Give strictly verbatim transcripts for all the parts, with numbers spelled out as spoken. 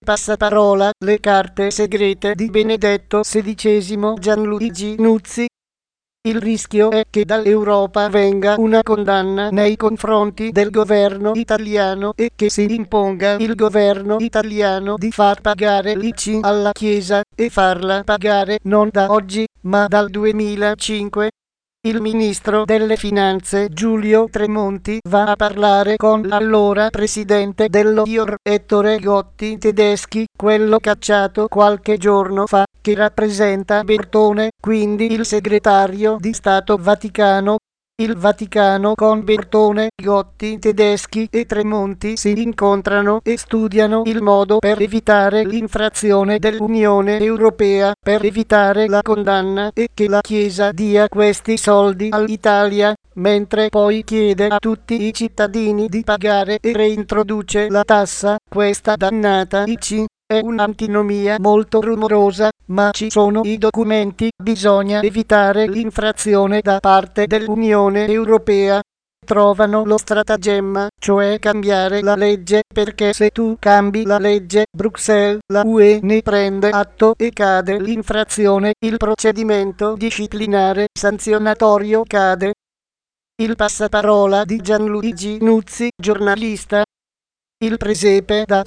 Passaparola, le carte segrete di Benedetto sedicesimo Gianluigi Nuzzi. Il rischio è che dall'Europa venga una condanna nei confronti del governo italiano e che si imponga il governo italiano di far pagare l'I C I alla Chiesa e farla pagare non da oggi, ma dal duemilacinque. Il ministro delle Finanze Giulio Tremonti va a parlare con l'allora presidente dello I O R Ettore Gotti Tedeschi, quello cacciato qualche giorno fa, che rappresenta Bertone, quindi il segretario di Stato Vaticano. Il Vaticano con Bertone, Gotti Tedeschi e Tremonti si incontrano e studiano il modo per evitare l'infrazione dell'Unione Europea, per evitare la condanna e che la Chiesa dia questi soldi all'Italia, mentre poi chiede a tutti i cittadini di pagare e reintroduce la tassa, questa dannata I C I. È un'antinomia molto rumorosa, ma ci sono i documenti, bisogna evitare l'infrazione da parte dell'Unione Europea. Trovano lo stratagemma, cioè cambiare la legge, perché se tu cambi la legge, Bruxelles, la U E ne prende atto e cade l'infrazione, il procedimento disciplinare sanzionatorio cade. Il passaparola di Gianluigi Nuzzi, giornalista. Il presepe da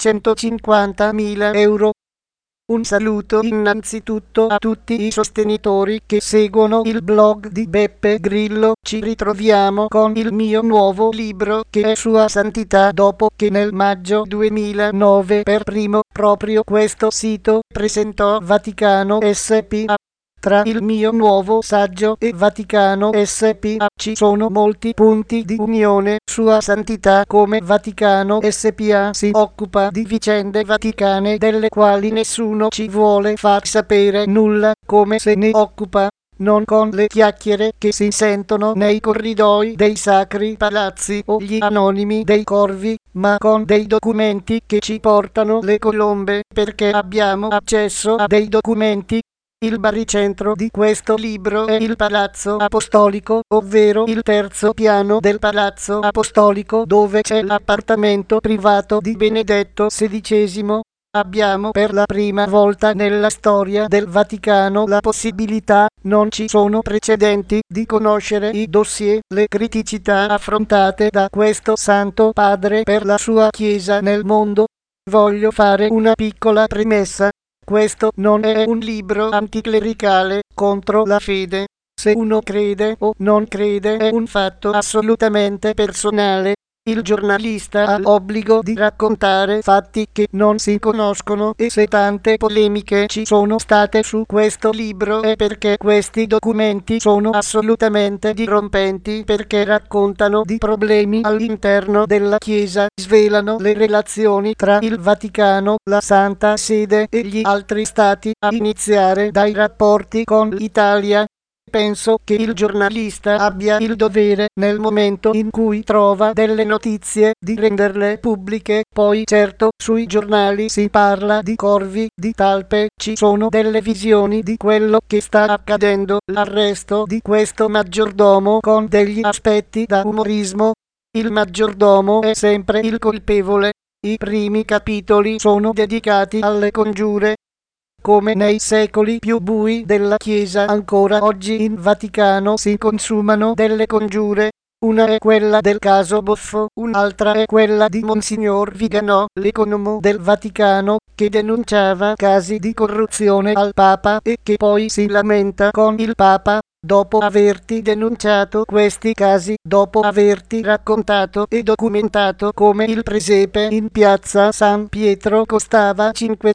cinquecentocinquantamila euro. Un saluto innanzitutto a tutti i sostenitori che seguono il blog di Beppe Grillo. Ci ritroviamo con il mio nuovo libro che è Sua Santità, dopo che nel maggio duemilanove per primo proprio questo sito presentò Vaticano S P A. Tra il mio nuovo saggio e Vaticano S P A ci sono molti punti di unione. Sua Santità come Vaticano S P A si occupa di vicende vaticane delle quali nessuno ci vuole far sapere nulla, come se ne occupa, non con le chiacchiere che si sentono nei corridoi dei sacri palazzi o gli anonimi dei corvi, ma con dei documenti che ci portano le colombe, perché abbiamo accesso a dei documenti. Il baricentro di questo libro è il Palazzo Apostolico, ovvero il terzo piano del Palazzo Apostolico, dove c'è l'appartamento privato di Benedetto sedicesimo. Abbiamo per la prima volta nella storia del Vaticano la possibilità, non ci sono precedenti, di conoscere i dossier, le criticità affrontate da questo Santo Padre per la sua Chiesa nel mondo. Voglio fare una piccola premessa. Questo non è un libro anticlericale contro la fede. Se uno crede o non crede è un fatto assolutamente personale. Il giornalista ha l'obbligo di raccontare fatti che non si conoscono, e se tante polemiche ci sono state su questo libro è perché questi documenti sono assolutamente dirompenti, perché raccontano di problemi all'interno della Chiesa, svelano le relazioni tra il Vaticano, la Santa Sede e gli altri stati, a iniziare dai rapporti con l'Italia. Penso che il giornalista abbia il dovere, nel momento in cui trova delle notizie, di renderle pubbliche. Poi certo, sui giornali si parla di corvi, di talpe, ci sono delle visioni di quello che sta accadendo, l'arresto di questo maggiordomo con degli aspetti da umorismo. Il maggiordomo è sempre il colpevole. I primi capitoli sono dedicati alle congiure. Come nei secoli più bui della Chiesa, ancora oggi in Vaticano si consumano delle congiure. Una è quella del caso Boffo, un'altra è quella di Monsignor Viganò, l'economo del Vaticano, che denunciava casi di corruzione al Papa e che poi si lamenta con il Papa. Dopo averti denunciato questi casi, dopo averti raccontato e documentato come il presepe in piazza San Pietro costava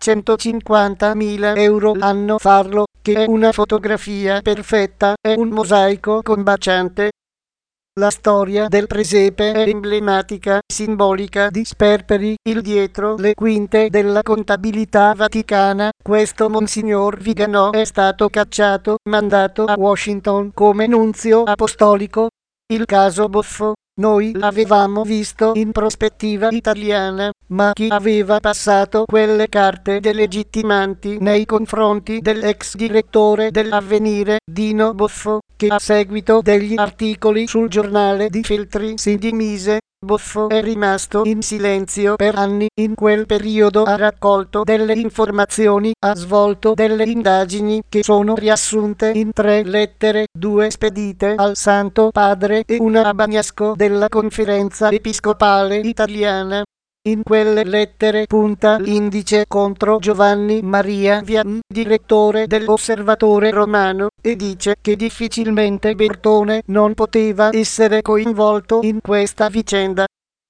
cinquecentocinquantamila euro l'anno farlo, che è una fotografia perfetta, è un mosaico combaciante. La storia del presepe è emblematica, simbolica di sperperi, il dietro le quinte della contabilità vaticana. Questo Monsignor Viganò è stato cacciato, mandato a Washington come nunzio apostolico. Il caso Boffo, noi l'avevamo visto in prospettiva italiana, ma chi aveva passato quelle carte delegittimanti nei confronti dell'ex direttore dell'Avvenire, Dino Boffo, che a seguito degli articoli sul giornale di Feltri si dimise, Boffo è rimasto in silenzio per anni, in quel periodo ha raccolto delle informazioni, ha svolto delle indagini che sono riassunte in tre lettere, due spedite al Santo Padre e una a Bagnasco della Conferenza Episcopale Italiana. In quelle lettere punta l'indice contro Giovanni Maria Vianney, direttore dell'Osservatore Romano, e dice che difficilmente Bertone non poteva essere coinvolto in questa vicenda.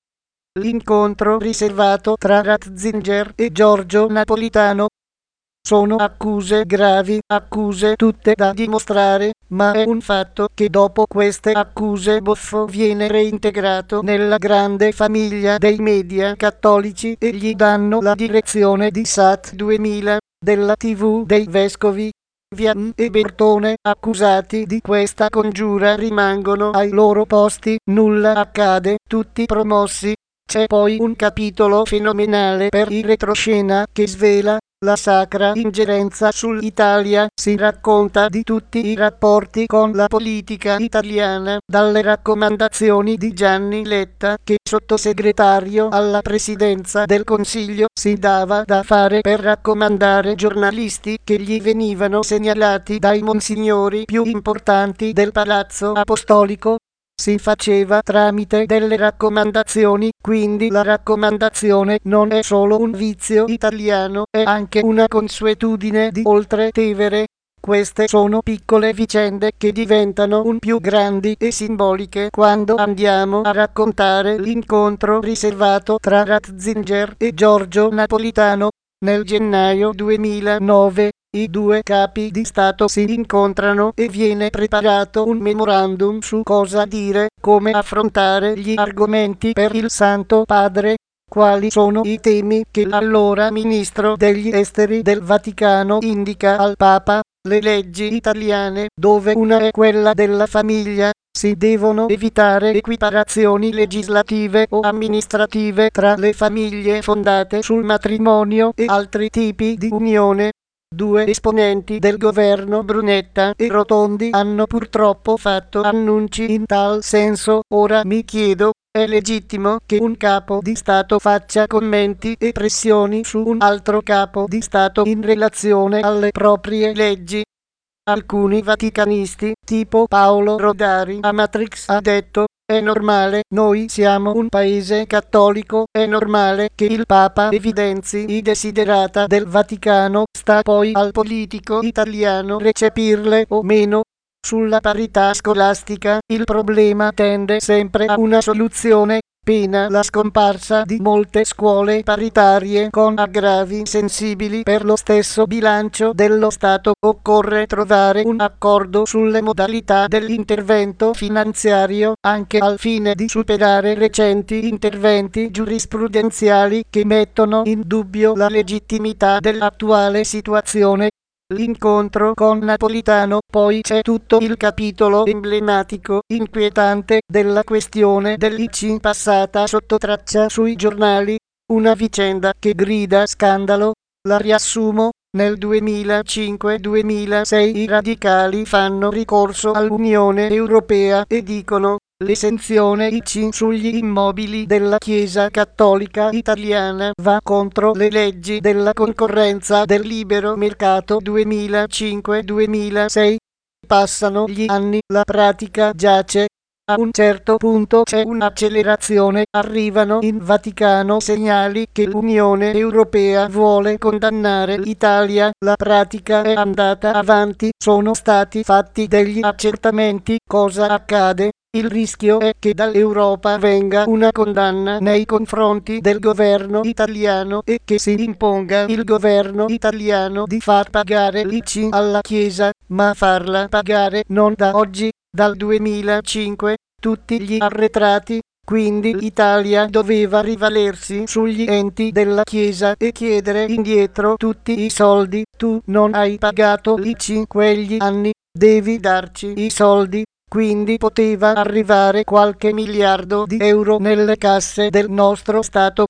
L'incontro riservato tra Ratzinger e Giorgio Napolitano. Sono accuse gravi, accuse tutte da dimostrare, ma è un fatto che dopo queste accuse Boffo viene reintegrato nella grande famiglia dei media cattolici e gli danno la direzione di S A T duemila, della tivù dei vescovi. Vianney e Bertone, accusati di questa congiura, rimangono ai loro posti, nulla accade, tutti promossi. C'è poi un capitolo fenomenale per il retroscena che svela la sacra ingerenza sull'Italia, si racconta di tutti i rapporti con la politica italiana, dalle raccomandazioni di Gianni Letta, che sottosegretario alla presidenza del Consiglio si dava da fare per raccomandare giornalisti che gli venivano segnalati dai monsignori più importanti del Palazzo Apostolico. Si faceva tramite delle raccomandazioni, quindi la raccomandazione non è solo un vizio italiano, è anche una consuetudine di Oltretevere. Queste sono piccole vicende che diventano un più grandi e simboliche quando andiamo a raccontare l'incontro riservato tra Ratzinger e Giorgio Napolitano. Nel gennaio duemilanove i due capi di Stato si incontrano e viene preparato un memorandum su cosa dire, come affrontare gli argomenti per il Santo Padre. Quali sono i temi che l'allora ministro degli esteri del Vaticano indica al Papa? Le leggi italiane, dove una è quella della famiglia. Si devono evitare equiparazioni legislative o amministrative tra le famiglie fondate sul matrimonio e altri tipi di unione. Due esponenti del governo, Brunetta e Rotondi, hanno purtroppo fatto annunci in tal senso. Ora mi chiedo, è legittimo che un capo di Stato faccia commenti e pressioni su un altro capo di Stato in relazione alle proprie leggi? Alcuni vaticanisti, tipo Paolo Rodari a Matrix, ha detto: è normale, noi siamo un paese cattolico, è normale che il Papa evidenzi i desiderata del Vaticano, sta poi al politico italiano recepirle o meno. Sulla parità scolastica, il problema tende sempre a una soluzione, pena la scomparsa di molte scuole paritarie con aggravi sensibili per lo stesso bilancio dello Stato. Occorre trovare un accordo sulle modalità dell'intervento finanziario, anche al fine di superare recenti interventi giurisprudenziali che mettono in dubbio la legittimità dell'attuale situazione. L'incontro con Napolitano, poi c'è tutto il capitolo emblematico, inquietante, della questione dell'I C passata sotto traccia sui giornali, una vicenda che grida scandalo. La riassumo: nel duemilacinque duemilasei i radicali fanno ricorso all'Unione Europea e dicono: l'esenzione I C sugli immobili della Chiesa Cattolica Italiana va contro le leggi della concorrenza del libero mercato duemilacinque duemilasei. Passano gli anni, la pratica giace. A un certo punto c'è un'accelerazione, arrivano in Vaticano segnali che l'Unione Europea vuole condannare l'Italia, la pratica è andata avanti, sono stati fatti degli accertamenti. Cosa accade? Il rischio è che dall'Europa venga una condanna nei confronti del governo italiano e che si imponga il governo italiano di far pagare l'I C alla Chiesa, ma farla pagare non da oggi, dal duemilacinque, tutti gli arretrati. Quindi l'Italia doveva rivalersi sugli enti della Chiesa e chiedere indietro tutti i soldi. Tu non hai pagato l'I C quegli anni, devi darci i soldi. Quindi poteva arrivare qualche miliardo di euro nelle casse del nostro Stato.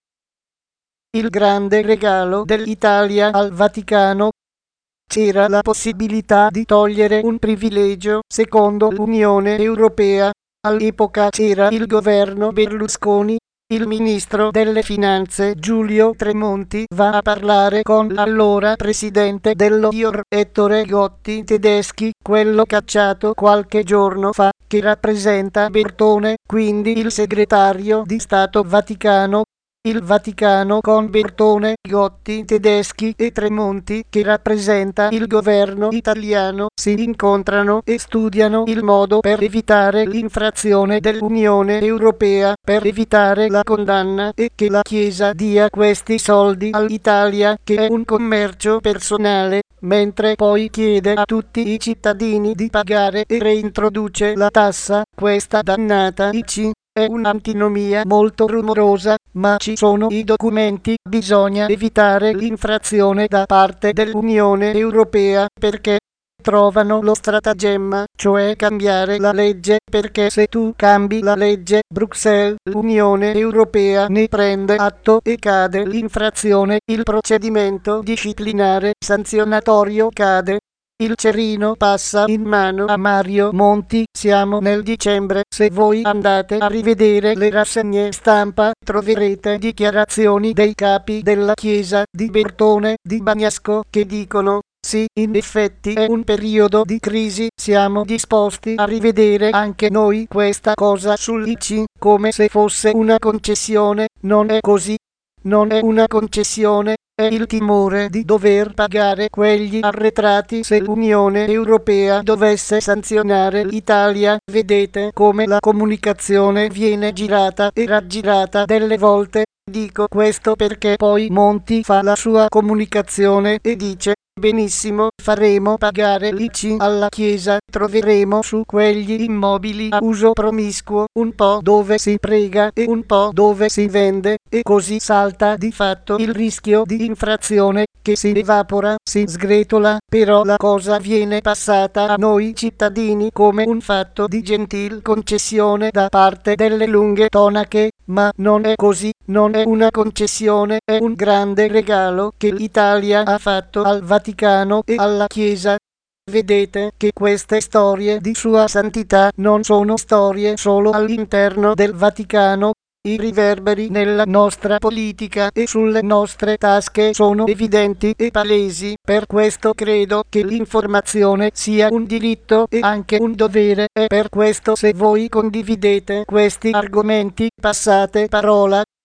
Il grande regalo dell'Italia al Vaticano. C'era la possibilità di togliere un privilegio, secondo l'Unione Europea. All'epoca c'era il governo Berlusconi. Il ministro delle finanze Giulio Tremonti va a parlare con l'allora presidente dello I O R Ettore Gotti Tedeschi, quello cacciato qualche giorno fa, che rappresenta Bertone, quindi il segretario di Stato Vaticano. Il Vaticano con Bertone, Gotti Tedeschi e Tremonti, che rappresenta il governo italiano, si incontrano e studiano il modo per evitare l'infrazione dell'Unione Europea, per evitare la condanna e che la Chiesa dia questi soldi all'Italia, che è un commercio personale, mentre poi chiede a tutti i cittadini di pagare e reintroduce la tassa, questa dannata I C I. È un'antinomia molto rumorosa, ma ci sono i documenti, bisogna evitare l'infrazione da parte dell'Unione Europea, perché trovano lo stratagemma, cioè cambiare la legge, perché se tu cambi la legge, Bruxelles, l'Unione Europea ne prende atto e cade l'infrazione, il procedimento disciplinare sanzionatorio cade. Il cerino passa in mano a Mario Monti, siamo nel dicembre, se voi andate a rivedere le rassegne stampa troverete dichiarazioni dei capi della Chiesa, di Bertone, di Bagnasco, che dicono: sì, in effetti è un periodo di crisi, siamo disposti a rivedere anche noi questa cosa sull'I C I, come se fosse una concessione, non è così. Non è una concessione, è il timore di dover pagare quegli arretrati se l'Unione Europea dovesse sanzionare l'Italia. Vedete come la comunicazione viene girata e raggirata delle volte. Dico questo perché poi Monti fa la sua comunicazione e dice: benissimo, faremo pagare l'I C I alla Chiesa, troveremo su quegli immobili a uso promiscuo un po' dove si prega e un po' dove si vende, e così salta di fatto il rischio di infrazione, che si evapora, si sgretola, però la cosa viene passata a noi cittadini come un fatto di gentil concessione da parte delle lunghe tonache, ma non è così, non è una concessione, è un grande regalo che l'Italia ha fatto al Vaticano e alla Chiesa. Vedete che queste storie di Sua Santità non sono storie solo all'interno del Vaticano. I riverberi nella nostra politica e sulle nostre tasche sono evidenti e palesi, per questo credo che l'informazione sia un diritto e anche un dovere, e per questo se voi condividete questi argomenti passate parola.